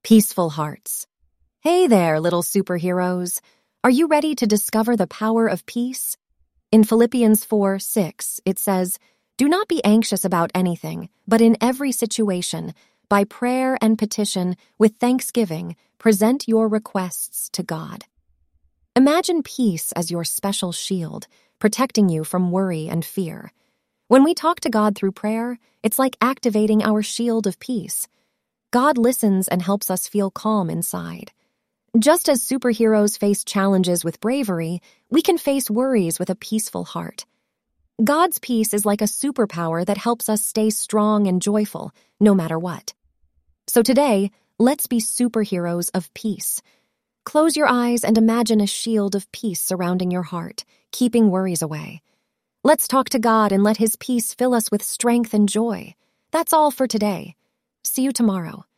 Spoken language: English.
Peaceful hearts. Hey there, little superheroes. Are you ready to discover the power of peace? In Philippians 4:6, it says, "Do not be anxious about anything, but in every situation, by prayer and petition, with thanksgiving, present your requests to God." Imagine peace as your special shield, protecting you from worry and fear. When we talk to God through prayer, it's like activating our shield of peace. God listens and helps us feel calm inside. Just as superheroes face challenges with bravery, we can face worries with a peaceful heart. God's peace is like a superpower that helps us stay strong and joyful, no matter what. So today, let's be superheroes of peace. Close your eyes and imagine a shield of peace surrounding your heart, keeping worries away. Let's talk to God and let His peace fill us with strength and joy. That's all for today. See you tomorrow.